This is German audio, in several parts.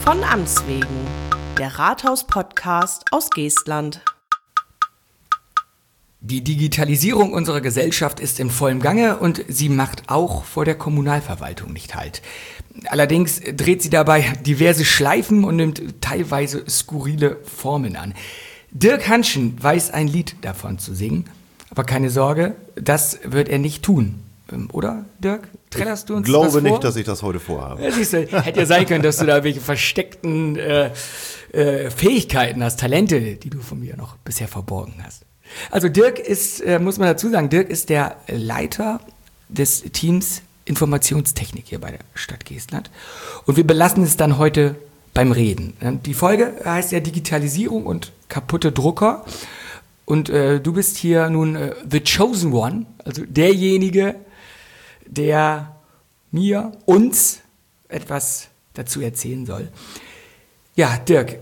Von Amts wegen, der Rathaus-Podcast aus Geestland. Die Digitalisierung unserer Gesellschaft ist im vollen Gange und sie macht auch vor der Kommunalverwaltung nicht Halt. Allerdings dreht sie dabei diverse Schleifen und nimmt teilweise skurrile Formen an. Dirk Hanschen weiß ein Lied davon zu singen, aber keine Sorge, das wird er nicht tun. Oder, Dirk? Trällerst du uns Ich glaube was vor? nicht, dass ich das heute vorhabe. Ja, siehst du, hätte ja sein können, dass du da welche versteckten Fähigkeiten hast, Talente, die du von mir noch bisher verborgen hast. Also Dirk ist, muss man dazu sagen, Dirk ist der Leiter des Teams Informationstechnik hier bei der Stadt Geestland. Und wir belassen es dann heute beim Reden. Die Folge heißt ja Digitalisierung und kaputte Drucker. Und du bist hier nun the chosen one, also derjenige, der uns etwas dazu erzählen soll. Ja, Dirk,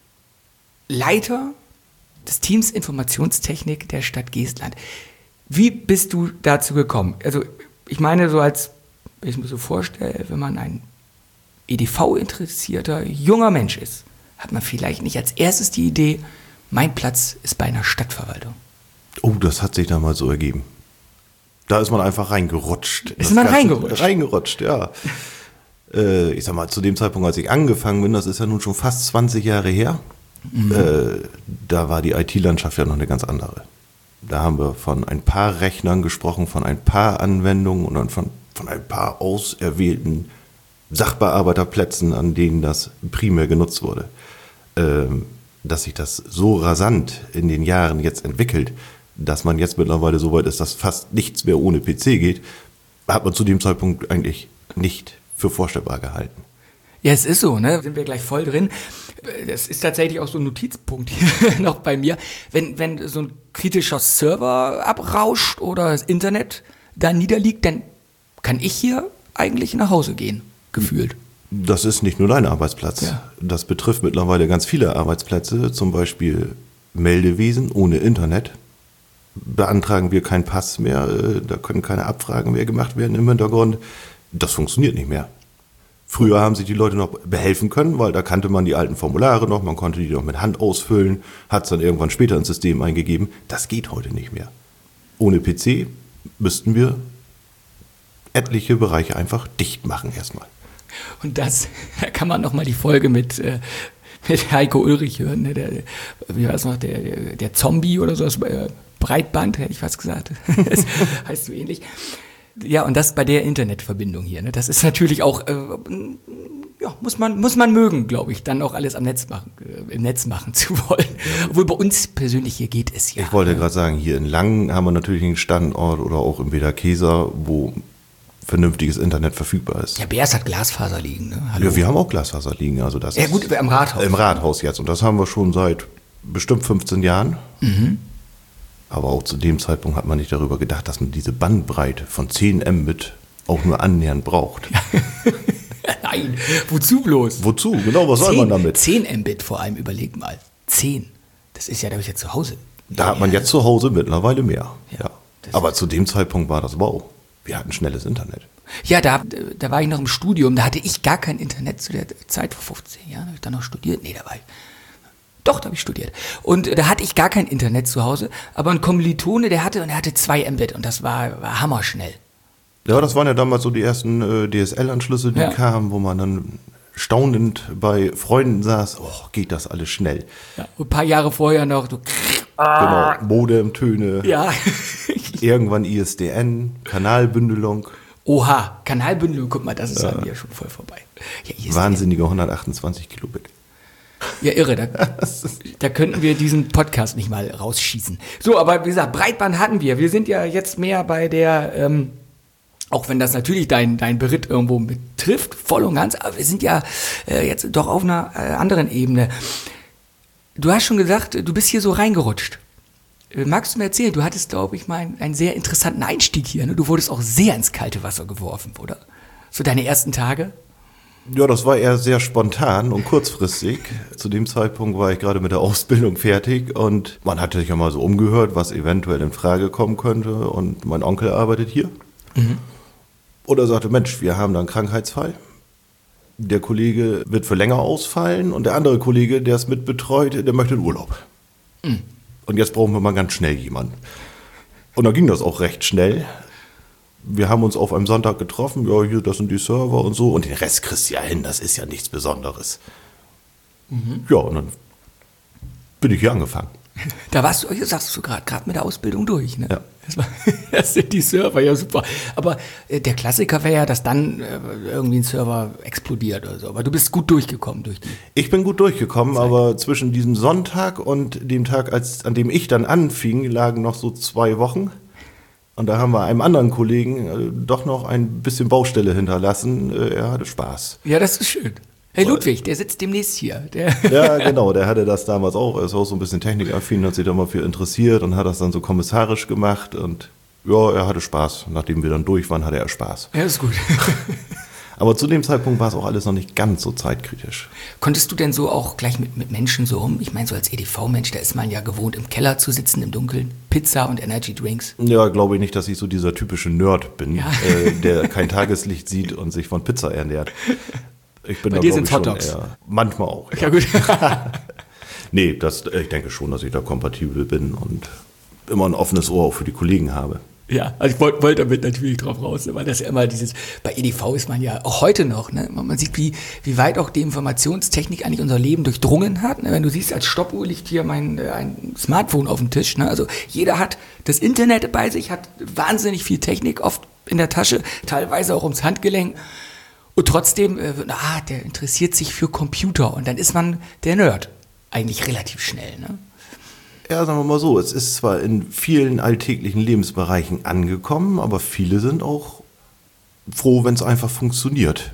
Leiter des Teams Informationstechnik der Stadt Geestland. Wie bist du dazu gekommen? Also ich meine, so als ich es mir so vorstelle, wenn man ein EDV-interessierter junger Mensch ist, hat man vielleicht nicht als erstes die Idee, mein Platz ist bei einer Stadtverwaltung. Oh, das hat sich damals so ergeben. Da ist man einfach reingerutscht. Ist man reingerutscht? Reingerutscht, ja. Ich sag mal, zu dem Zeitpunkt, als ich angefangen bin, das ist ja nun schon fast 20 Jahre her, da war die IT-Landschaft ja noch eine ganz andere. Da haben wir von ein paar Rechnern gesprochen, von ein paar Anwendungen und dann von ein paar auserwählten Sachbearbeiterplätzen, an denen das primär genutzt wurde. Dass sich das so rasant in den Jahren jetzt entwickelt, dass man jetzt mittlerweile so weit ist, dass fast nichts mehr ohne PC geht, hat man zu dem Zeitpunkt eigentlich nicht für vorstellbar gehalten. Ja, es ist so, ne? Sind wir gleich voll drin. Das ist tatsächlich auch so ein Notizpunkt hier noch bei mir. Wenn so ein kritischer Server abrauscht oder das Internet da niederliegt, dann kann ich hier eigentlich nach Hause gehen, gefühlt. Das ist nicht nur dein Arbeitsplatz. Ja. Das betrifft mittlerweile ganz viele Arbeitsplätze, zum Beispiel Meldewesen ohne Internet. Beantragen wir keinen Pass mehr, da können keine Abfragen mehr gemacht werden im Hintergrund. Das funktioniert nicht mehr. Früher haben sich die Leute noch behelfen können, weil da kannte man die alten Formulare noch, man konnte die noch mit Hand ausfüllen, hat es dann irgendwann später ins System eingegeben. Das geht heute nicht mehr. Ohne PC müssten wir etliche Bereiche einfach dicht machen erstmal. Und da kann man nochmal die Folge mit Heiko Ulrich hören, ne? Wie war es noch, der Zombie oder so, das Breitband, hätte ich fast gesagt, das heißt so ähnlich. Ja, und das bei der Internetverbindung hier, ne? Das ist natürlich auch, muss man mögen, glaube ich, dann auch alles im Netz machen zu wollen. Obwohl bei uns persönlich hier geht es ja. Ich wollte gerade sagen, hier in Langen haben wir natürlich einen Standort oder auch im Wederkeser, wo vernünftiges Internet verfügbar ist. Ja, Beers hat Glasfaser liegen, ne? Hallo. Ja, wir haben auch Glasfaser liegen. Also das ja gut, im Rathaus. Im Rathaus jetzt. Und das haben wir schon seit bestimmt 15 Jahren. Mhm. Aber auch zu dem Zeitpunkt hat man nicht darüber gedacht, dass man diese Bandbreite von 10 Mbit auch nur annähernd braucht. Nein, wozu bloß? Wozu? Genau, was soll man damit? 10 Mbit vor allem, überleg mal. 10. Das ist ja, da habe ich ja zu Hause. Da hat man jetzt zu Hause mittlerweile mehr. Ja. Aber zu dem Zeitpunkt war das wow. Wir hatten schnelles Internet. Ja, da war ich noch im Studium, da hatte ich gar kein Internet zu der Zeit, vor 15 Jahren. Habe ich dann noch studiert? Nee, da habe ich studiert. Und da hatte ich gar kein Internet zu Hause, aber ein Kommilitone, der hatte 2 Mbit und das war hammerschnell. Ja, das waren ja damals so die ersten DSL-Anschlüsse, die kamen, wo man dann staunend bei Freunden saß, oh, geht das alles schnell. Ja, ein paar Jahre vorher noch. Genau, Modemtöne. Ja. Irgendwann ISDN, Kanalbündelung. Oha, Kanalbündelung, guck mal, das ist an mir schon voll vorbei. Ja, wahnsinnige 128 Kilobit. Ja, irre, da könnten wir diesen Podcast nicht mal rausschießen. So, aber wie gesagt, Breitband hatten wir. Wir sind ja jetzt mehr bei der, auch wenn das natürlich dein Beritt irgendwo betrifft, voll und ganz, aber wir sind ja jetzt doch auf einer anderen Ebene. Du hast schon gesagt, du bist hier so reingerutscht. Magst du mir erzählen, du hattest, glaube ich, mal einen sehr interessanten Einstieg hier. Ne? Du wurdest auch sehr ins kalte Wasser geworfen, oder? So deine ersten Tage? Ja, das war eher sehr spontan und kurzfristig. Zu dem Zeitpunkt war ich gerade mit der Ausbildung fertig und man hatte sich ja mal so umgehört, was eventuell in Frage kommen könnte. Und mein Onkel arbeitet hier. Mhm. Und er sagte, Mensch, wir haben da einen Krankheitsfall. der Kollege wird für länger ausfallen und der andere Kollege, der es mitbetreut, der möchte in Urlaub. Und jetzt brauchen wir mal ganz schnell jemanden. Und dann ging das auch recht schnell. Wir haben uns auf einem Sonntag getroffen, ja, hier, das sind die Server und so. Und den Rest kriegst du ja hin, das ist ja nichts Besonderes. Ja, und dann bin ich hier angefangen. Da warst du, sagst du gerade mit der Ausbildung durch, ne? Ja. Das sind die Server, ja super. Aber der Klassiker wäre ja, dass dann irgendwie ein Server explodiert oder so. Aber du bist gut durchgekommen durch die. Ich bin gut durchgekommen, aber zwischen diesem Sonntag und dem Tag, an dem ich dann anfing, lagen noch so 2 Wochen. Und da haben wir einem anderen Kollegen doch noch ein bisschen Baustelle hinterlassen. Er hatte Spaß. Ja, das ist schön. Hey Ludwig, der sitzt demnächst hier. Ja, genau, der hatte das damals auch. Er ist auch so ein bisschen technikaffin, hat sich da mal für interessiert und hat das dann so kommissarisch gemacht. Und ja, er hatte Spaß. Nachdem wir dann durch waren, hatte er Spaß. Ja, ist gut. Aber zu dem Zeitpunkt war es auch alles noch nicht ganz so zeitkritisch. Konntest du denn so auch gleich mit Menschen so um? Ich meine, so als EDV-Mensch, da ist man ja gewohnt, im Keller zu sitzen, im Dunkeln. Pizza und Energy Drinks. Ja, glaube ich nicht, dass ich so dieser typische Nerd bin, Ja. Der kein Tageslicht sieht und sich von Pizza ernährt. Ich bin Bei da, dir glaub sind's ich, schon Hotdogs. eher- Manchmal auch. Ja, gut. Nee, ich denke schon, dass ich da kompatibel bin und immer ein offenes Ohr auch für die Kollegen habe. Ja, also ich wollte damit natürlich drauf raus, weil das ja immer bei EDV ist man ja auch heute noch, ne? Man sieht, wie weit auch die Informationstechnik eigentlich unser Leben durchdrungen hat. Ne? Wenn du siehst, als Stoppuhr liegt hier ein Smartphone auf dem Tisch. Ne? Also jeder hat das Internet bei sich, hat wahnsinnig viel Technik, oft in der Tasche, teilweise auch ums Handgelenk. Und trotzdem, der interessiert sich für Computer und dann ist man der Nerd. Eigentlich relativ schnell, ne? Ja, sagen wir mal so, es ist zwar in vielen alltäglichen Lebensbereichen angekommen, aber viele sind auch froh, wenn es einfach funktioniert.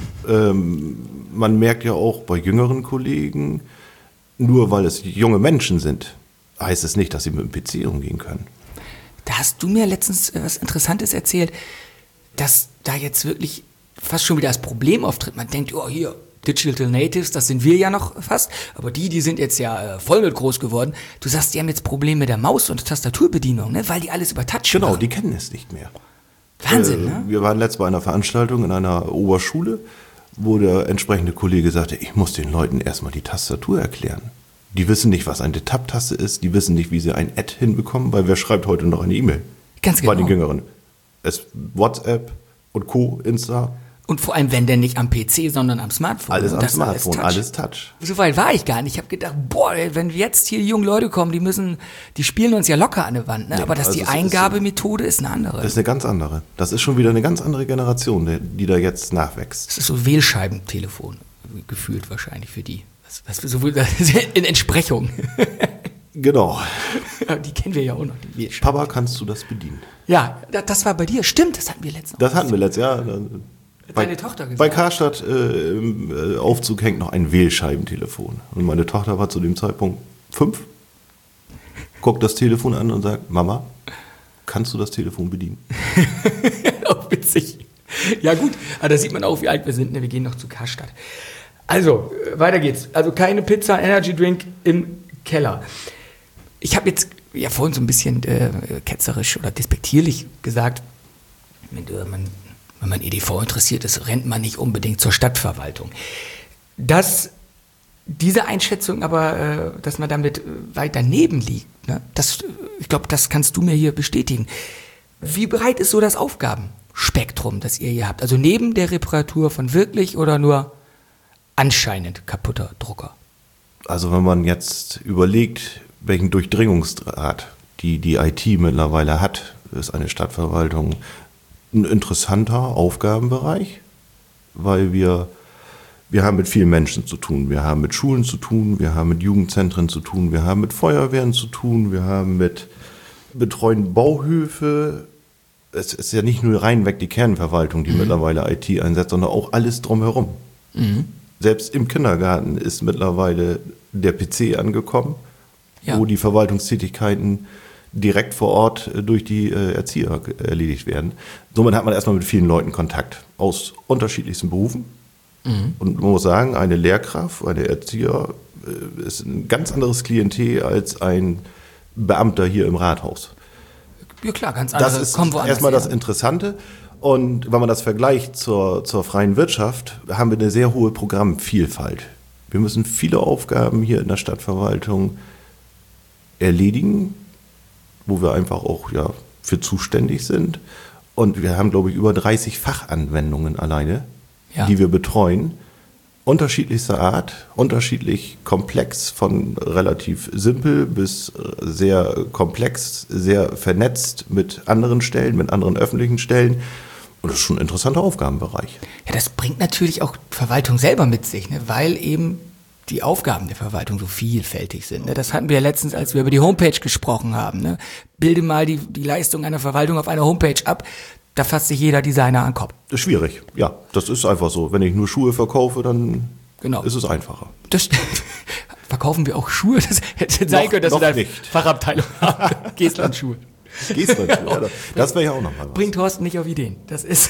Man merkt ja auch bei jüngeren Kollegen, nur weil es junge Menschen sind, heißt es nicht, dass sie mit dem PC umgehen können. Da hast du mir letztens was Interessantes erzählt, dass da jetzt wirklich fast schon wieder das Problem auftritt. Man denkt, oh hier, Digital Natives, das sind wir ja noch fast, aber die sind jetzt ja voll mit groß geworden. Du sagst, die haben jetzt Probleme mit der Maus- und Tastaturbedienung, ne? Weil die alles über Touch Genau, machen. die kennen es nicht mehr. Wahnsinn, ne? Wir waren letztens bei einer Veranstaltung in einer Oberschule, wo der entsprechende Kollege sagte, ich muss den Leuten erstmal die Tastatur erklären. Die wissen nicht, was eine Tab-Taste ist, die wissen nicht, wie sie ein Add hinbekommen, weil wer schreibt heute noch eine E-Mail? Ganz genau. Bei den Jüngeren. Es WhatsApp und Co., Insta, Und vor allem, wenn denn nicht am PC, sondern am Smartphone. alles Und am das Smartphone, Touch. alles Touch. So weit war ich gar nicht. Ich habe gedacht, boah, wenn jetzt hier die jungen Leute kommen, die spielen uns ja locker an der Wand. Ne? Nee, Aber dass also die es ist Eingabemethode ist eine andere. Das ist eine ganz andere. Das ist schon wieder eine ganz andere Generation, die da jetzt nachwächst. Das ist so Wählscheibentelefon, gefühlt wahrscheinlich für die. Was so in Entsprechung. Genau. Die kennen wir ja auch noch, die Wählscheiben. Papa, kannst du das bedienen? Ja, das war bei dir. Stimmt, das hatten wir letztens. Das hatten wir letztes Jahr. Deine Tochter gesagt. Bei Karstadt im Aufzug hängt noch ein Wählscheibentelefon. Und meine Tochter war zu dem Zeitpunkt 5, guckt das Telefon an und sagt, Mama, kannst du das Telefon bedienen? Auch witzig. Ja gut, aber da sieht man auch, wie alt wir sind. Ne? Wir gehen noch zu Karstadt. Also, weiter geht's. Also keine Pizza, Energy Drink im Keller. Ich habe jetzt ja vorhin so ein bisschen ketzerisch oder despektierlich gesagt, wenn man EDV interessiert ist, rennt man nicht unbedingt zur Stadtverwaltung. Dass diese Einschätzung aber, dass man damit weit daneben liegt, ne? Ich glaube, das kannst du mir hier bestätigen. Wie breit ist so das Aufgabenspektrum, das ihr hier habt? Also neben der Reparatur von wirklich oder nur anscheinend kaputter Drucker? Also wenn man jetzt überlegt, welchen Durchdringungsgrad die IT mittlerweile hat, ist eine Stadtverwaltung ein interessanter Aufgabenbereich, weil wir haben mit vielen Menschen zu tun. Wir haben mit Schulen zu tun, wir haben mit Jugendzentren zu tun, wir haben mit Feuerwehren zu tun, wir haben mit betreuten Bauhöfe. Es ist ja nicht nur reinweg die Kernverwaltung, die mittlerweile IT einsetzt, sondern auch alles drumherum. Selbst im Kindergarten ist mittlerweile der PC angekommen, Ja. wo die Verwaltungstätigkeiten direkt vor Ort durch die Erzieher erledigt werden. Somit hat man erstmal mit vielen Leuten Kontakt aus unterschiedlichsten Berufen. Und man muss sagen, eine Lehrkraft, eine Erzieher ist ein ganz anderes Klientel als ein Beamter hier im Rathaus. Ja klar, ganz anders. Das ist Kommen woanders erstmal das her. Interessante. Und wenn man das vergleicht zur freien Wirtschaft, haben wir eine sehr hohe Programmvielfalt. Wir müssen viele Aufgaben hier in der Stadtverwaltung erledigen, wo wir einfach auch für zuständig sind. Und wir haben, glaube ich, über 30 Fachanwendungen alleine, die wir betreuen. Unterschiedlichster Art, unterschiedlich komplex, von relativ simpel bis sehr komplex, sehr vernetzt mit anderen Stellen, mit anderen öffentlichen Stellen. Und das ist schon ein interessanter Aufgabenbereich. Ja, das bringt natürlich auch Verwaltung selber mit sich, ne? Weil eben die Aufgaben der Verwaltung so vielfältig sind. Ne? Das hatten wir ja letztens, als wir über die Homepage gesprochen haben. Ne? Bilde mal die Leistung einer Verwaltung auf einer Homepage ab. Da fasst sich jeder Designer an den Kopf. Das ist schwierig, ja, das ist einfach so. Wenn ich nur Schuhe verkaufe, dann ist es einfacher. Das verkaufen wir auch Schuhe? Das hätte sein können, dass wir da eine Fachabteilung haben. Geestland-Schuhe. Geestland-Schuhe, ja, das wäre ja auch nochmal was. Bringt Thorsten nicht auf Ideen. Das ist...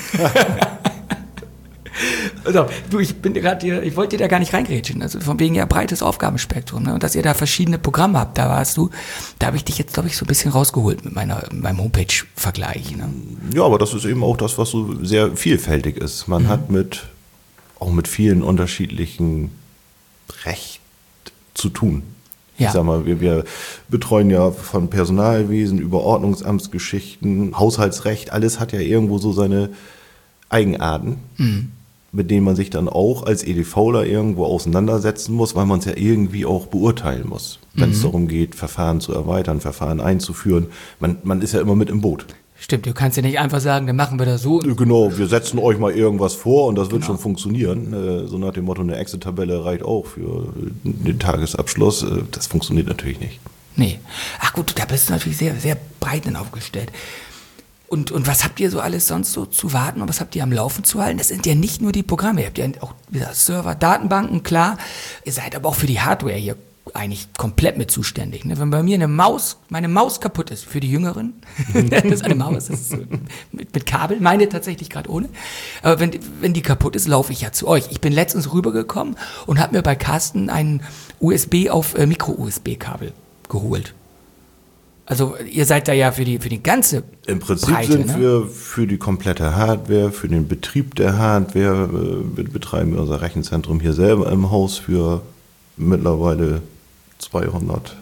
Also, du, ich wollte dir da gar nicht reingrätschen, also von wegen ja breites Aufgabenspektrum, ne? Und dass ihr da verschiedene Programme habt, da habe ich dich jetzt, glaube ich, so ein bisschen rausgeholt mit meinem Homepage-Vergleich. Ne? Ja, aber das ist eben auch das, was so sehr vielfältig ist. Man hat auch mit vielen unterschiedlichen Recht zu tun. Ja. Ich sag mal, wir betreuen ja von Personalwesen über Ordnungsamtsgeschichten, Haushaltsrecht, alles hat ja irgendwo so seine Eigenarten, mit denen man sich dann auch als EDVler irgendwo auseinandersetzen muss, weil man es ja irgendwie auch beurteilen muss, wenn es darum geht, Verfahren zu erweitern, Verfahren einzuführen. Man ist ja immer mit im Boot. Stimmt, du kannst ja nicht einfach sagen, dann machen wir das so. Genau, wir setzen euch mal irgendwas vor und das wird schon funktionieren. So nach dem Motto, eine Excel-Tabelle reicht auch für den Tagesabschluss. Das funktioniert natürlich nicht. Nee. Ach gut, da bist du natürlich sehr, sehr breit aufgestellt. Und was habt ihr so alles sonst so zu warten und was habt ihr am Laufen zu halten? Das sind ja nicht nur die Programme, ihr habt ja auch Server, Datenbanken, klar. Ihr seid aber auch für die Hardware hier eigentlich komplett mit zuständig. Ne? Wenn bei mir meine Maus kaputt ist, für die Jüngeren, das ist eine Maus, das ist so mit Kabel, meine tatsächlich gerade ohne. Aber wenn die kaputt ist, laufe ich ja zu euch. Ich bin letztens rübergekommen und habe mir bei Carsten ein USB auf Micro-USB-Kabel geholt. Also ihr seid da ja für die ganze Im Prinzip Breite, sind wir für die komplette Hardware, für den Betrieb der Hardware, betreiben wir unser Rechenzentrum hier selber im Haus für mittlerweile 200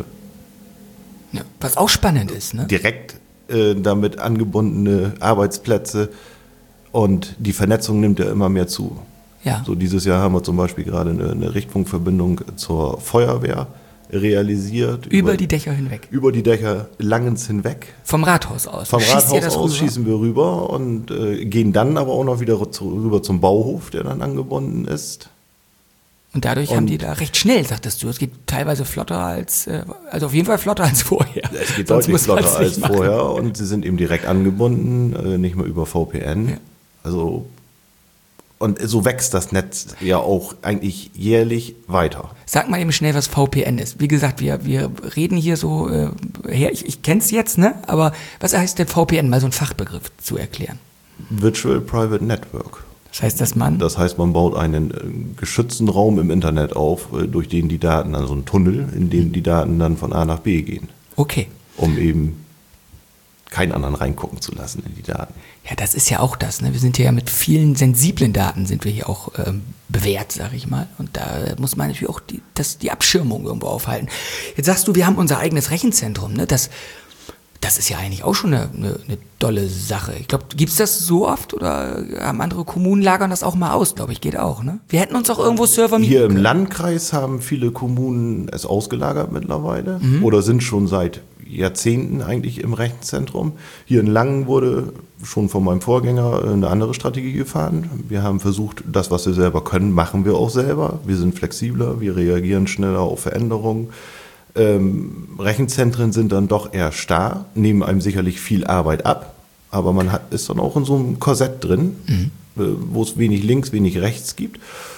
was auch spannend ist, ne? Direkt damit angebundene Arbeitsplätze und die Vernetzung nimmt ja immer mehr zu. Ja. So dieses Jahr haben wir zum Beispiel gerade eine Richtfunkverbindung zur Feuerwehr realisiert. Über die Dächer hinweg. Über die Dächer Langens hinweg. Vom Rathaus aus. Vom Rathaus aus schießen wir rüber und gehen dann aber auch noch wieder rüber zum Bauhof, der dann angebunden ist. Und dadurch haben die da recht schnell, sagtest du. Es geht teilweise flotter also auf jeden Fall flotter als vorher. Es geht deutlich flotter als vorher und sie sind eben direkt angebunden, nicht mehr über VPN. Ja. Also, und so wächst das Netz ja auch eigentlich jährlich weiter. Sag mal eben schnell, was VPN ist. Wie gesagt, wir reden hier so her, ich kenn's jetzt, ne? Aber was heißt denn VPN? Mal so ein Fachbegriff zu erklären. Virtual Private Network. Das heißt, man baut einen geschützten Raum im Internet auf, durch den die Daten, also einen Tunnel, in dem die Daten dann von A nach B gehen. Okay. Um eben keinen anderen reingucken zu lassen in die Daten. Ja, das ist ja auch das, ne? Wir sind ja mit vielen sensiblen Daten sind wir hier auch bewährt, sag ich mal. Und da muss man natürlich auch die Abschirmung irgendwo aufhalten. Jetzt sagst du, wir haben unser eigenes Rechenzentrum, ne? Das ist ja eigentlich auch schon eine tolle Sache. Ich glaube, gibt's das so oft oder haben andere Kommunen lagern das auch mal aus? Glaube ich, geht auch, ne? Wir hätten uns auch irgendwo Server mieten Hier im können. Landkreis haben viele Kommunen es ausgelagert mittlerweile oder sind schon seit Jahrzehnten eigentlich im Rechenzentrum. Hier in Langen wurde schon von meinem Vorgänger eine andere Strategie gefahren. Wir haben versucht, das, was wir selber können, machen wir auch selber. Wir sind flexibler, wir reagieren schneller auf Veränderungen. Rechenzentren sind dann doch eher starr, nehmen einem sicherlich viel Arbeit ab, aber man ist dann auch in so einem Korsett drin, wo es wenig links, wenig rechts gibt.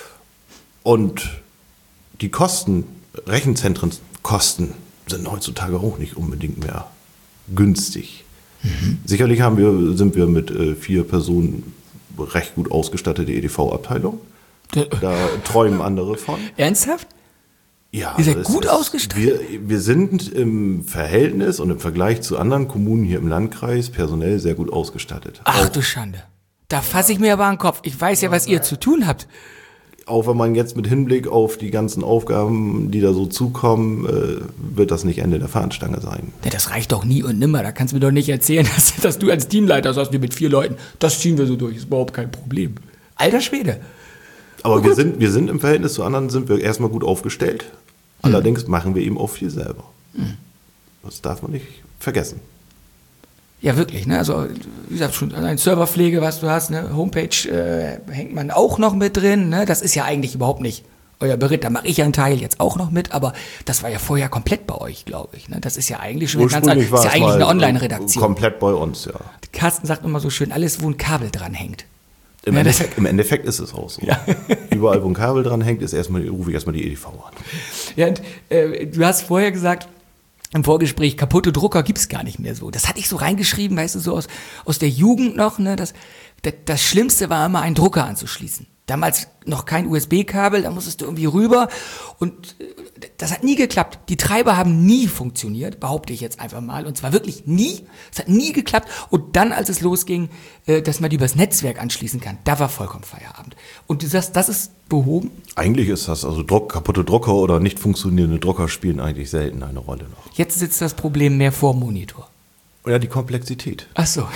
Und die Rechenzentrenkosten sind heutzutage auch nicht unbedingt mehr günstig. Sicherlich sind wir mit 4 Personen recht gut ausgestattete EDV-Abteilung. Da träumen andere von. Ernsthaft? Ja, Ihr seid das gut ist- ausgestattet. Wir sind im Verhältnis und im Vergleich zu anderen Kommunen hier im Landkreis personell sehr gut ausgestattet. Ach du Schande. Da fasse ich mir aber an den Kopf. Ich weiß ja, was ihr zu tun habt. Auch wenn man jetzt mit Hinblick auf die ganzen Aufgaben, die da so zukommen, wird das nicht Ende der Fahnenstange sein. Ja, das reicht doch nie und nimmer. Da kannst du mir doch nicht erzählen, dass du als Teamleiter sagst, wir mit 4 Leuten, das ziehen wir so durch, ist überhaupt kein Problem. Alter Schwede. Aber wir sind im Verhältnis zu anderen, sind wir erstmal gut aufgestellt. Allerdings machen wir eben auch viel selber. Das darf man nicht vergessen. Ja, wirklich, ne? Also, wie gesagt, schon allein Serverpflege, was du hast, ne? Homepage hängt man auch noch mit drin, ne? Das ist ja eigentlich überhaupt nicht euer Beritt. Da mache ich ja einen Teil jetzt auch noch mit, aber das war ja vorher komplett bei euch, glaube ich. Ne? Das ist ja eigentlich schon ist ja eigentlich eine Online-Redaktion. Komplett bei uns, ja. Carsten sagt immer so schön, alles, wo ein Kabel dran hängt. Im Ja, Endeffekt ist es auch so. Ja. Überall, wo ein Kabel dran hängt, rufe ich erstmal die EDV an. Ja, und du hast vorher gesagt, im Vorgespräch, kaputte Drucker gibt's gar nicht mehr so. Das hatte ich so reingeschrieben, weißt du, so aus der Jugend noch, ne? Das Schlimmste war immer, einen Drucker anzuschließen. Damals noch kein USB-Kabel, da musstest du irgendwie rüber und das hat nie geklappt. Die Treiber haben nie funktioniert, behaupte ich jetzt einfach mal, und zwar wirklich nie. Es hat nie geklappt und dann, als es losging, dass man die übers Netzwerk anschließen kann, da war vollkommen Feierabend. Und du sagst, das ist behoben? Eigentlich ist das, also kaputte Drucker oder nicht funktionierende Drucker spielen eigentlich selten eine Rolle noch. Jetzt sitzt das Problem mehr vor dem Monitor. Ja, die Komplexität. Ach so.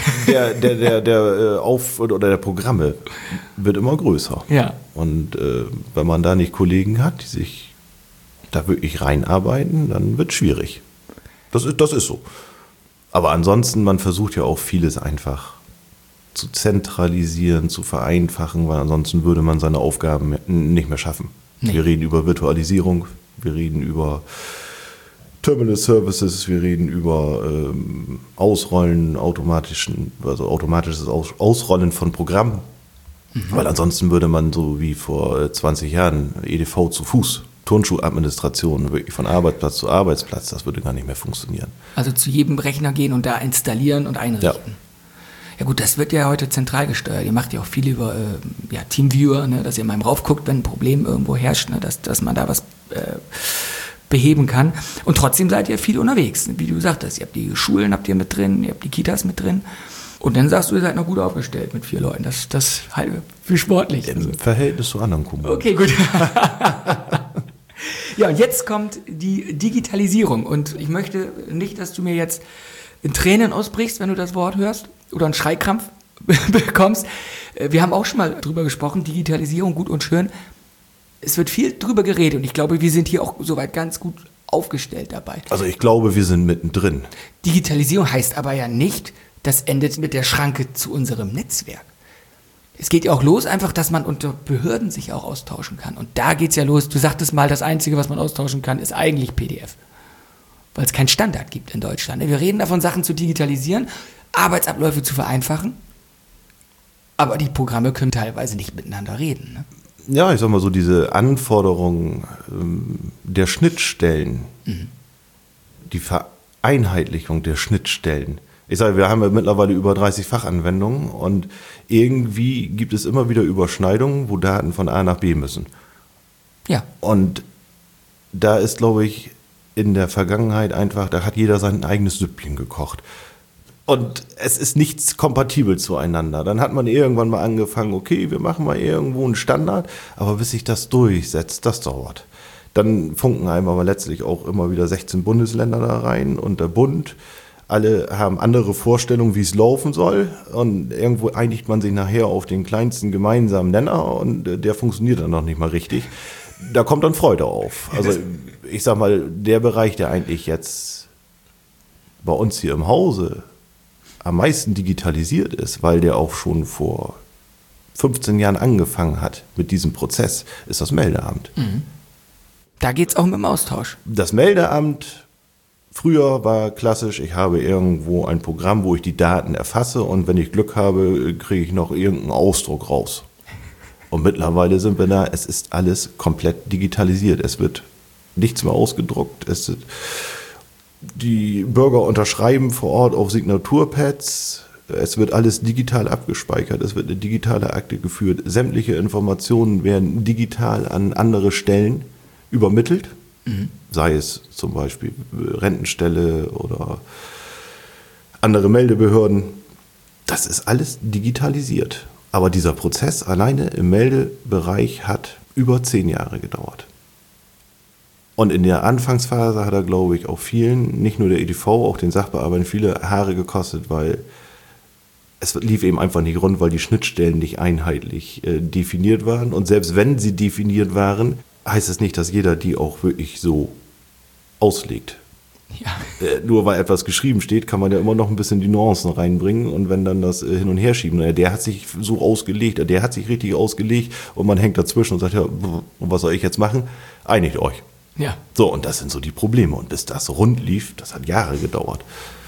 Der Programme wird immer größer. Ja. Und wenn man da nicht Kollegen hat, die sich da wirklich reinarbeiten, dann wird es schwierig. Das ist so. Aber ansonsten, man versucht ja auch vieles einfach zu zentralisieren, zu vereinfachen, weil ansonsten würde man seine Aufgaben nicht mehr schaffen. Nee. Wir reden über Virtualisierung, wir reden über Terminal Services, wir reden über Ausrollen, automatisches Ausrollen von Programmen. Weil ansonsten würde man so wie vor 20 Jahren EDV zu Fuß, Turnschuhadministration, wirklich von Arbeitsplatz zu Arbeitsplatz, das würde gar nicht mehr funktionieren. Also zu jedem Rechner gehen und da installieren und einrichten. Ja gut, das wird ja heute zentral gesteuert. Ihr macht ja auch viel über Teamviewer, ne, dass ihr mal rauf guckt, wenn ein Problem irgendwo herrscht, ne, dass man da was beheben kann. Und trotzdem seid ihr viel unterwegs, wie du sagtest. Ihr habt die Schulen habt ihr mit drin, ihr habt die Kitas mit drin. Und dann sagst du, ihr seid noch gut aufgestellt mit 4 Leuten. Das halt viel sportlich. Im Verhältnis zu anderen Kommunen. Okay, gut. Ja, und jetzt kommt die Digitalisierung. Und ich möchte nicht, dass du mir jetzt in Tränen ausbrichst, wenn du das Wort hörst, oder einen Schreikrampf bekommst. Wir haben auch schon mal drüber gesprochen, Digitalisierung, gut und schön. Es wird viel drüber geredet und ich glaube, wir sind hier auch soweit ganz gut aufgestellt dabei. Also ich glaube, wir sind mittendrin. Digitalisierung heißt aber ja nicht, das endet mit der Schranke zu unserem Netzwerk. Es geht ja auch los, einfach, dass man unter Behörden sich auch austauschen kann. Und da geht's ja los. Du sagtest mal, das Einzige, was man austauschen kann, ist eigentlich PDF. Weil es keinen Standard gibt in Deutschland. Wir reden davon, Sachen zu digitalisieren, Arbeitsabläufe zu vereinfachen. Aber die Programme können teilweise nicht miteinander reden. Ne? Ja, ich sag mal so, diese Anforderungen der Schnittstellen, die Vereinheitlichung der Schnittstellen. Ich sage, wir haben ja mittlerweile über 30 Fachanwendungen und irgendwie gibt es immer wieder Überschneidungen, wo Daten von A nach B müssen. Ja. Und da ist, glaube ich, in der Vergangenheit einfach, da hat jeder sein eigenes Süppchen gekocht. Und es ist nichts kompatibel zueinander. Dann hat man irgendwann mal angefangen, okay, wir machen mal irgendwo einen Standard, aber bis sich das durchsetzt, das dauert. Dann funken einem aber letztlich auch immer wieder 16 Bundesländer da rein und der Bund. Alle haben andere Vorstellungen, wie es laufen soll. Und irgendwo einigt man sich nachher auf den kleinsten gemeinsamen Nenner und der funktioniert dann noch nicht mal richtig. Da kommt dann Freude auf. Also ich sag mal, der Bereich, der eigentlich jetzt bei uns hier im Hause am meisten digitalisiert ist, weil der auch schon vor 15 Jahren angefangen hat mit diesem Prozess, ist das Meldeamt. Da geht's auch mit dem Austausch. Das Meldeamt früher war klassisch, ich habe irgendwo ein Programm, wo ich die Daten erfasse und wenn ich Glück habe, kriege ich noch irgendeinen Ausdruck raus. Und mittlerweile sind wir da, es ist alles komplett digitalisiert. Es wird nichts mehr ausgedruckt. Die Bürger unterschreiben vor Ort auf Signaturpads. Es wird alles digital abgespeichert. Es wird eine digitale Akte geführt. Sämtliche Informationen werden digital an andere Stellen übermittelt. Sei es zum Beispiel Rentenstelle oder andere Meldebehörden. Das ist alles digitalisiert. Aber dieser Prozess alleine im Meldebereich hat über 10 Jahre gedauert. Und in der Anfangsphase hat er, glaube ich, auch vielen, nicht nur der EDV, auch den Sachbearbeitern, viele Haare gekostet, weil es lief eben einfach nicht rund, weil die Schnittstellen nicht einheitlich definiert waren. Und selbst wenn sie definiert waren, heißt es nicht, dass jeder die auch wirklich so auslegt. Ja. Nur weil etwas geschrieben steht, kann man ja immer noch ein bisschen die Nuancen reinbringen. Und wenn dann das hin und her schieben, naja, der hat sich so ausgelegt, der hat sich richtig ausgelegt und man hängt dazwischen und sagt, ja, und was soll ich jetzt machen? Einigt euch. Ja. So, und das sind so die Probleme. Und bis das rund lief, das hat Jahre gedauert.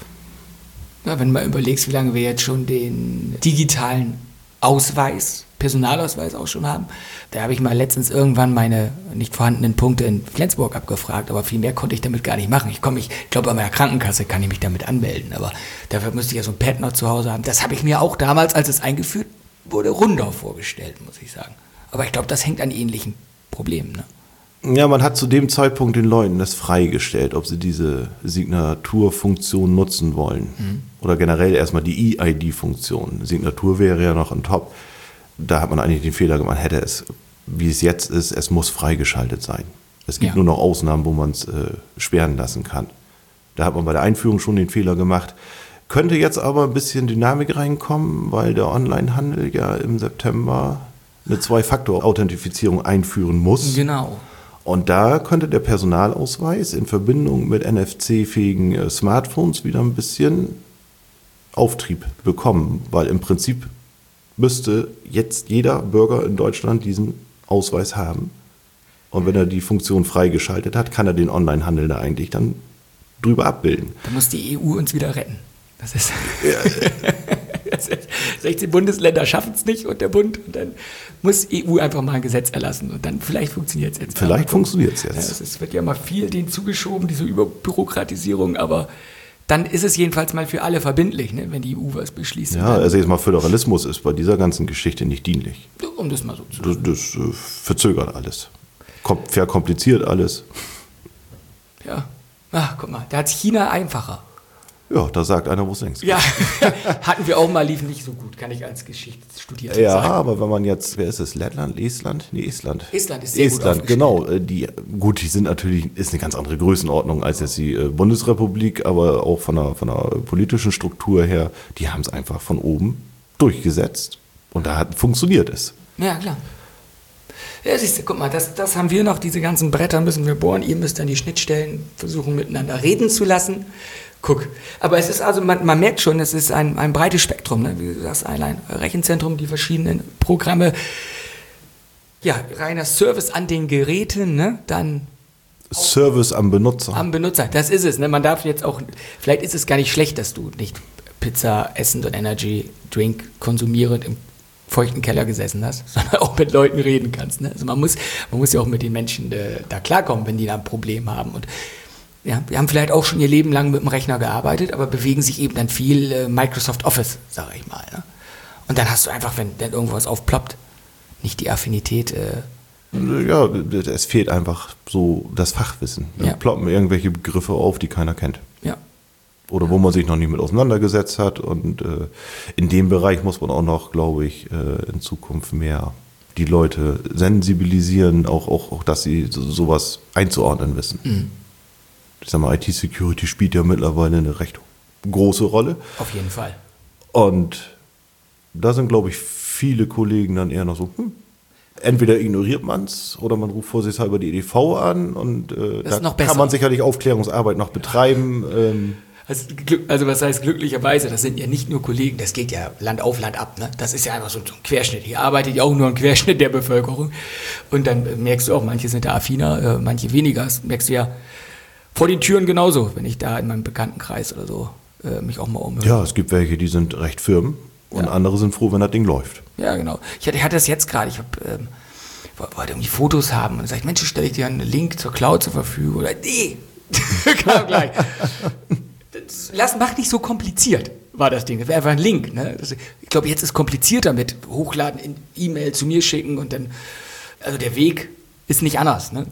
Ja, wenn du mal überlegst, wie lange wir jetzt schon den digitalen Ausweis, Personalausweis auch schon haben. Da habe ich mal letztens irgendwann meine nicht vorhandenen Punkte in Flensburg abgefragt, aber viel mehr konnte ich damit gar nicht machen. Ich glaube, bei meiner Krankenkasse kann ich mich damit anmelden, aber dafür müsste ich ja so ein Pad noch zu Hause haben. Das habe ich mir auch damals, als es eingeführt wurde, runder vorgestellt, muss ich sagen. Aber ich glaube, das hängt an ähnlichen Problemen, ne? Ja, man hat zu dem Zeitpunkt den Leuten das freigestellt, ob sie diese Signaturfunktion nutzen wollen. Oder generell erstmal die EID-Funktion. Signatur wäre ja noch on top. Da hat man eigentlich den Fehler gemacht, hätte es, wie es jetzt ist, es muss freigeschaltet sein. Es gibt nur noch Ausnahmen, wo man es sperren lassen kann. Da hat man bei der Einführung schon den Fehler gemacht. Könnte jetzt aber ein bisschen Dynamik reinkommen, weil der Onlinehandel ja im September eine 2-Faktor-Authentifizierung einführen muss. Genau. Und da könnte der Personalausweis in Verbindung mit NFC-fähigen Smartphones wieder ein bisschen Auftrieb bekommen, weil im Prinzip müsste jetzt jeder Bürger in Deutschland diesen Ausweis haben. Und wenn er die Funktion freigeschaltet hat, kann er den Onlinehandel da eigentlich dann drüber abbilden. Da muss die EU uns wieder retten. Das ist 16 Bundesländer schaffen es nicht und der Bund. Und dann muss EU einfach mal ein Gesetz erlassen. Und dann vielleicht funktioniert es jetzt. Vielleicht funktioniert es jetzt. Ja, es wird ja mal viel denen zugeschoben, diese Überbürokratisierung. Aber dann ist es jedenfalls mal für alle verbindlich, ne, wenn die EU was beschließt. Ja, also jetzt mal Föderalismus ist bei dieser ganzen Geschichte nicht dienlich. Um das mal so zu sagen. Das verzögert alles. Verkompliziert alles. Ja. Ach, guck mal, da hat China einfacher. Ja, da sagt einer, wo es längst geht. Ja, hatten wir auch mal, lief nicht so gut, kann ich als Geschichtsstudierter sagen. Ja, aber wenn man jetzt, wer ist es, Lettland, Estland? Nee, Estland. Estland ist sehr gut aufgestellt. Genau. Die sind natürlich, ist eine ganz andere Größenordnung als jetzt die Bundesrepublik, aber auch von der politischen Struktur her, die haben es einfach von oben durchgesetzt und da funktioniert es. Ja, klar. Ja, siehst du, guck mal, das haben wir noch, diese ganzen Bretter müssen wir bohren, ihr müsst dann die Schnittstellen versuchen miteinander reden zu lassen. Guck, aber es ist also, man merkt schon, es ist ein breites Spektrum, ne? Wie du sagst, ein Rechenzentrum, die verschiedenen Programme, ja, reiner Service an den Geräten, ne? Dann Service am Benutzer. Am Benutzer, das ist es, ne? Man darf jetzt auch, vielleicht ist es gar nicht schlecht, dass du nicht Pizza essend und Energy Drink konsumierend im feuchten Keller gesessen hast, sondern auch mit Leuten reden kannst, ne? Also man muss ja auch mit den Menschen da klarkommen, wenn die da ein Problem haben. Und ja, wir haben vielleicht auch schon ihr Leben lang mit dem Rechner gearbeitet, aber bewegen sich eben dann viel Microsoft Office, sage ich mal. Ne? Und dann hast du einfach, wenn dann irgendwas aufploppt, nicht die Affinität. Ja, es fehlt einfach so das Fachwissen. Dann ploppen irgendwelche Begriffe auf, die keiner kennt. Ja. Oder wo man sich noch nicht mit auseinandergesetzt hat. Und in dem Bereich muss man auch noch, glaube ich, in Zukunft mehr die Leute sensibilisieren, auch dass sie sowas einzuordnen wissen. Mhm. Ich sag mal, IT-Security spielt ja mittlerweile eine recht große Rolle. Auf jeden Fall. Und da sind, glaube ich, viele Kollegen dann eher noch so, entweder ignoriert man es oder man ruft vorsichtshalber die EDV an und da kann man sicherlich Aufklärungsarbeit noch betreiben. Also was heißt glücklicherweise, das sind ja nicht nur Kollegen, das geht ja Land auf, Land ab. Ne? Das ist ja einfach so ein Querschnitt. Hier arbeitet ja auch nur ein Querschnitt der Bevölkerung. Und dann merkst du auch, manche sind da affiner, manche weniger. Das merkst du ja vor den Türen genauso, wenn ich da in meinem Bekanntenkreis oder so mich auch mal umhöre. Ja, es gibt welche, die sind recht firm und andere sind froh, wenn das Ding läuft. Ja, genau. Ich hatte das jetzt gerade, ich wollte irgendwie Fotos haben und dann sage ich, Mensch, stelle ich dir einen Link zur Cloud zur Verfügung? Oder nee, kam gleich. Mach nicht so kompliziert, war das Ding. Das wäre einfach ein Link. Ne? Ich glaube, jetzt ist komplizierter mit Hochladen in E-Mail zu mir schicken und dann, also der Weg ist nicht anders. Ne?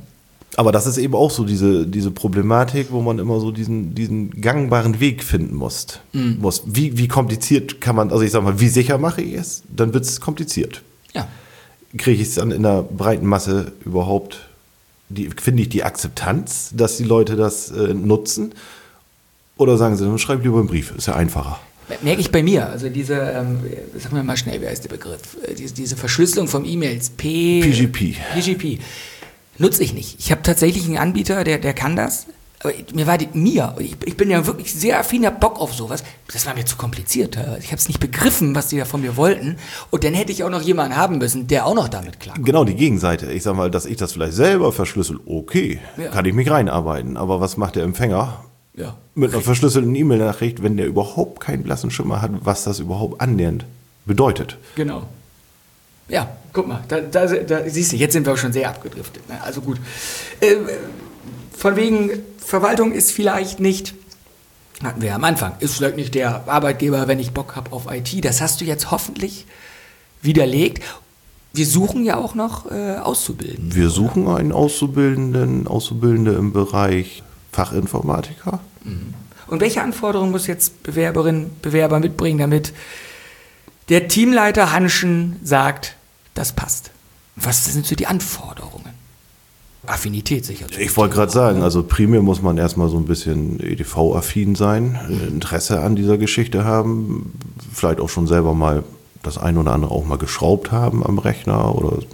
Aber das ist eben auch so diese Problematik, wo man immer so diesen gangbaren Weg finden muss. Wie kompliziert kann man, also ich sag mal, wie sicher mache ich es? Dann wird es kompliziert. Ja. Kriege ich es dann in der breiten Masse überhaupt, finde ich die Akzeptanz, dass die Leute das nutzen? Oder sagen sie, dann schreibe ich lieber einen Brief, ist ja einfacher. Merke ich bei mir, also diese, sagen wir mal schnell, wie heißt der Begriff? Diese Verschlüsselung von E-Mails, PGP. Nutze ich nicht. Ich habe tatsächlich einen Anbieter, der kann das. Aber ich bin ja wirklich sehr affiner Bock auf sowas. Das war mir zu kompliziert. Ich habe es nicht begriffen, was die da von mir wollten. Und dann hätte ich auch noch jemanden haben müssen, der auch noch damit klarkommt. Genau, die Gegenseite. Ich sag mal, dass ich das vielleicht selber verschlüssel, okay, kann ich mich reinarbeiten. Aber was macht der Empfänger? Ja. Mit einer verschlüsselten E-Mail-Nachricht, wenn der überhaupt keinen blassen Schimmer hat, was das überhaupt annähernd bedeutet. Genau. Ja, guck mal, da siehst du, jetzt sind wir auch schon sehr abgedriftet. Ne? Also gut. Von wegen, Verwaltung ist vielleicht nicht, hatten wir ja am Anfang, ist vielleicht nicht der Arbeitgeber, wenn ich Bock habe auf IT. Das hast du jetzt hoffentlich widerlegt. Wir suchen ja auch noch Auszubildende. Wir suchen einen Auszubildende im Bereich Fachinformatiker. Und welche Anforderungen muss jetzt Bewerber mitbringen, damit der Teamleiter Hanschen sagt, das passt? Was sind so die Anforderungen? Affinität sicher. Ich wollte gerade sagen, also primär muss man erstmal so ein bisschen EDV-affin sein, Interesse an dieser Geschichte haben, vielleicht auch schon selber mal das ein oder andere auch mal geschraubt haben am Rechner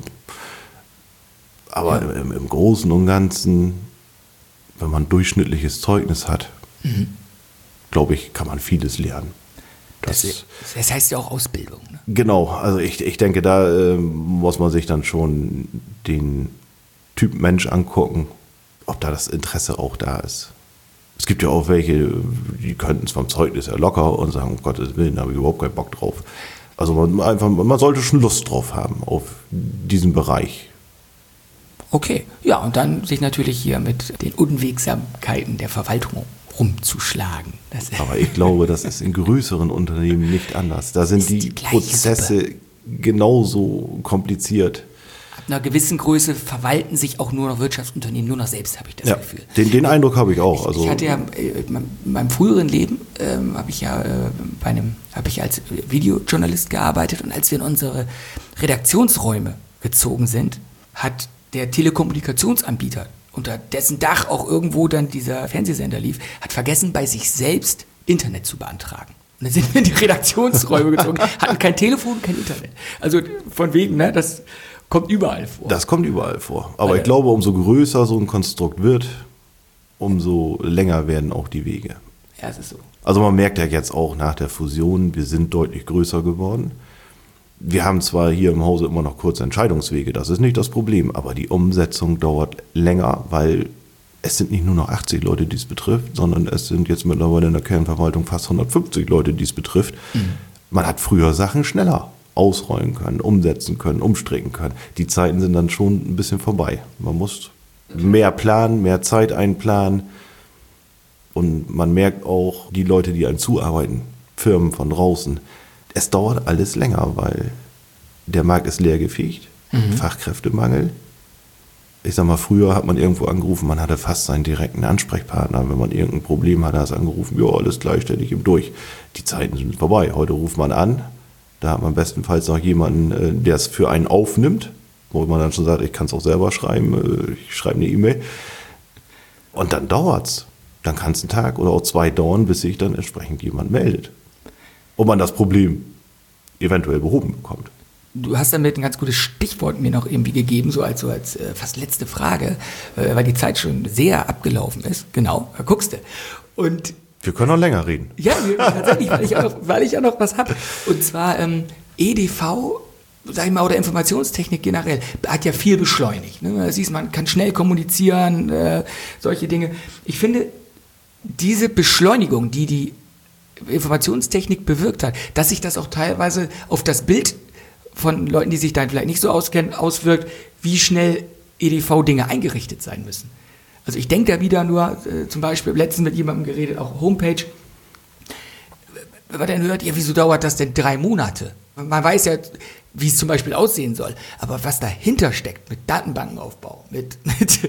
aber im Großen und Ganzen, wenn man ein durchschnittliches Zeugnis hat, glaube ich, kann man vieles lernen. Das heißt ja auch Ausbildung. Ne? Genau, also ich denke, da muss man sich dann schon den Typ Mensch angucken, ob da das Interesse auch da ist. Es gibt ja auch welche, die könnten es vom Zeugnis ja locker und sagen, um Gottes Willen, da habe ich überhaupt keinen Bock drauf. Also man sollte schon Lust drauf haben auf diesen Bereich. Okay, ja, und dann sich natürlich hier mit den Unwegsamkeiten der Verwaltung rumzuschlagen. Aber ich glaube, das ist in größeren Unternehmen nicht anders. Da sind die Prozesse genauso kompliziert. Ab einer gewissen Größe verwalten sich auch nur noch Wirtschaftsunternehmen nur noch selbst, habe ich das Gefühl. Den Eindruck habe ich auch. Ich hatte ja in meinem früheren Leben habe ich als Videojournalist gearbeitet, und als wir in unsere Redaktionsräume gezogen sind, hat der Telekommunikationsanbieter, unter dessen Dach auch irgendwo dann dieser Fernsehsender lief, hat vergessen, bei sich selbst Internet zu beantragen. Und dann sind wir in die Redaktionsräume gezogen, hatten kein Telefon, kein Internet. Also von wegen, ne, das kommt überall vor. Das kommt überall vor. Aber ich glaube, umso größer so ein Konstrukt wird, umso länger werden auch die Wege. Ja, es ist so. Also man merkt ja jetzt auch nach der Fusion, wir sind deutlich größer geworden. Wir haben zwar hier im Hause immer noch kurze Entscheidungswege, das ist nicht das Problem, aber die Umsetzung dauert länger, weil es sind nicht nur noch 80 Leute, die es betrifft, sondern es sind jetzt mittlerweile in der Kernverwaltung fast 150 Leute, die es betrifft. Man hat früher Sachen schneller ausrollen können, umsetzen können, umstricken können. Die Zeiten sind dann schon ein bisschen vorbei. Man muss mehr planen, mehr Zeit einplanen, und man merkt auch, die Leute, die einem zuarbeiten, Firmen von draußen, es dauert alles länger, weil der Markt ist leergefegt, Fachkräftemangel. Ich sag mal, früher hat man irgendwo angerufen, man hatte fast seinen direkten Ansprechpartner. Wenn man irgendein Problem hatte, hat er angerufen, ja, alles gleich, stell dich ihm durch. Die Zeiten sind vorbei. Heute ruft man an, da hat man bestenfalls noch jemanden, der es für einen aufnimmt, wo man dann schon sagt, ich kann es auch selber schreiben, ich schreibe eine E-Mail. Und dann dauert's. Dann kann es einen Tag oder auch 2 dauern, bis sich dann entsprechend jemand meldet. Und man das Problem eventuell behoben bekommt. Du hast damit ein ganz gutes Stichwort mir noch irgendwie gegeben, so als fast letzte Frage, weil die Zeit schon sehr abgelaufen ist. Genau, da guckst du. Und wir können noch länger reden. Ja, tatsächlich, weil ich auch noch was habe. Und zwar EDV, sag ich mal, oder Informationstechnik generell, hat ja viel beschleunigt. Ne? Das siehst, man kann schnell kommunizieren, solche Dinge. Ich finde, diese Beschleunigung, die Informationstechnik bewirkt hat, dass sich das auch teilweise auf das Bild von Leuten, die sich da vielleicht nicht so auskennen, auswirkt, wie schnell EDV-Dinge eingerichtet sein müssen. Also ich denke da wieder nur, zum Beispiel letztens mit jemandem geredet, auch Homepage, wenn man dann hört, ja, wieso dauert das denn 3 Monate? Man weiß ja, wie es zum Beispiel aussehen soll, aber was dahinter steckt mit Datenbankenaufbau, mit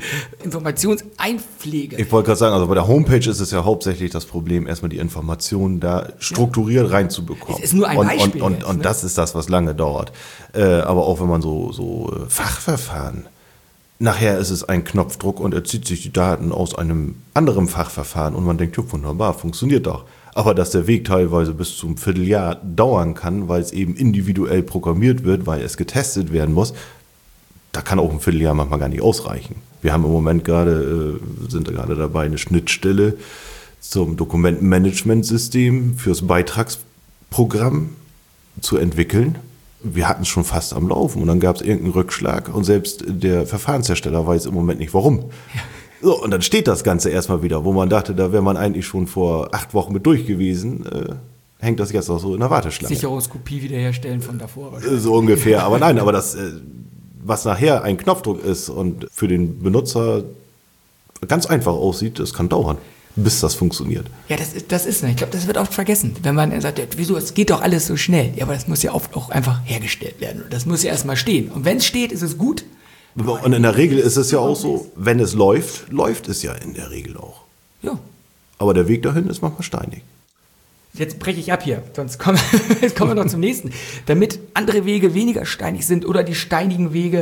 Informationseinpflege. Ich wollte gerade sagen, also bei der Homepage ist es ja hauptsächlich das Problem, erstmal die Informationen da strukturiert reinzubekommen. Es ist nur ein Beispiel Und jetzt, ne? das ist das, was lange dauert. Aber auch wenn man so Fachverfahren, nachher ist es ein Knopfdruck und er zieht sich die Daten aus einem anderen Fachverfahren und man denkt, ja, wunderbar, funktioniert doch. Aber dass der Weg teilweise bis zum Vierteljahr dauern kann, weil es eben individuell programmiert wird, weil es getestet werden muss, da kann auch ein Vierteljahr manchmal gar nicht ausreichen. Wir haben im Moment sind gerade dabei, eine Schnittstelle zum Dokumentenmanagementsystem fürs Beitragsprogramm zu entwickeln. Wir hatten es schon fast am Laufen und dann gab es irgendeinen Rückschlag und selbst der Verfahrenshersteller weiß im Moment nicht, warum. Ja. So, und dann steht das Ganze erstmal wieder, wo man dachte, da wäre man eigentlich schon vor 8 Wochen mit durch gewesen, hängt das jetzt noch so in der Warteschlange. Sicherungskopie wiederherstellen von davor. So ungefähr, aber nein, aber das, was nachher ein Knopfdruck ist und für den Benutzer ganz einfach aussieht, das kann dauern, bis das funktioniert. Ja, das ist, ich glaube, das wird oft vergessen, wenn man sagt, wieso, es geht doch alles so schnell. Ja, aber das muss ja oft auch einfach hergestellt werden. Das muss ja erstmal stehen. Und wenn es steht, ist es gut. Und in der Regel ist es ja auch so, wenn es läuft, läuft es ja in der Regel auch. Ja. Aber der Weg dahin ist manchmal steinig. Jetzt breche ich ab hier, sonst kommen wir noch zum nächsten. Damit andere Wege weniger steinig sind oder die steinigen Wege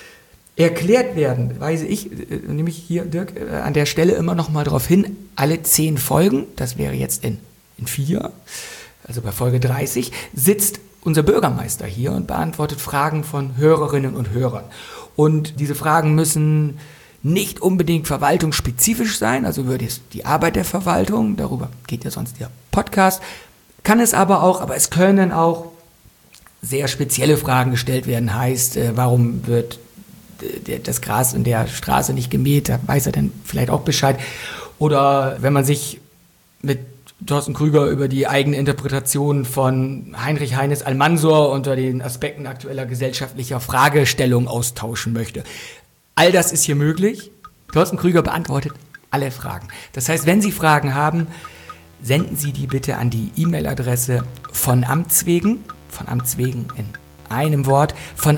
erklärt werden, weise ich, nämlich hier, Dirk, an der Stelle immer noch mal darauf hin, alle 10 Folgen, das wäre jetzt in 4, also bei Folge 30, sitzt unser Bürgermeister hier und beantwortet Fragen von Hörerinnen und Hörern. Und diese Fragen müssen nicht unbedingt verwaltungsspezifisch sein, also über die Arbeit der Verwaltung, darüber geht ja sonst der Podcast, kann es aber es können auch sehr spezielle Fragen gestellt werden, heißt, warum wird das Gras in der Straße nicht gemäht, da weiß er dann vielleicht auch Bescheid. Oder wenn man sich mit Thorsten Krüger über die eigene Interpretation von Heinrich Heines Almansor unter den Aspekten aktueller gesellschaftlicher Fragestellungen austauschen möchte. All das ist hier möglich. Thorsten Krüger beantwortet alle Fragen. Das heißt, wenn Sie Fragen haben, senden Sie die bitte an die E-Mail-Adresse von Amtswegen in einem Wort, von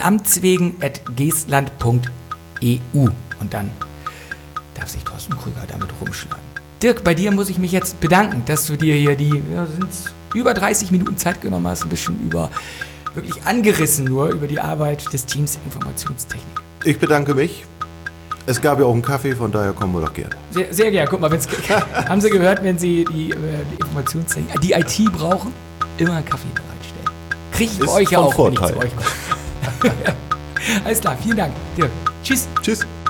amtswegen@geestland.eu. Und dann darf sich Thorsten Krüger damit rumschlagen. Dirk, bei dir muss ich mich jetzt bedanken, dass du dir hier über 30 Minuten Zeit genommen hast, ein bisschen wirklich angerissen über die Arbeit des Teams Informationstechnik. Ich bedanke mich. Es gab ja auch einen Kaffee, von daher kommen wir doch gerne. Sehr, sehr gerne. Guck mal, haben Sie gehört, wenn Sie die Informationstechnik, die IT brauchen, immer einen Kaffee bereitstellen. Kriege ich bei euch ja auch, wenn ich zu euch komme. Alles klar, vielen Dank. Dirk. Tschüss. Tschüss.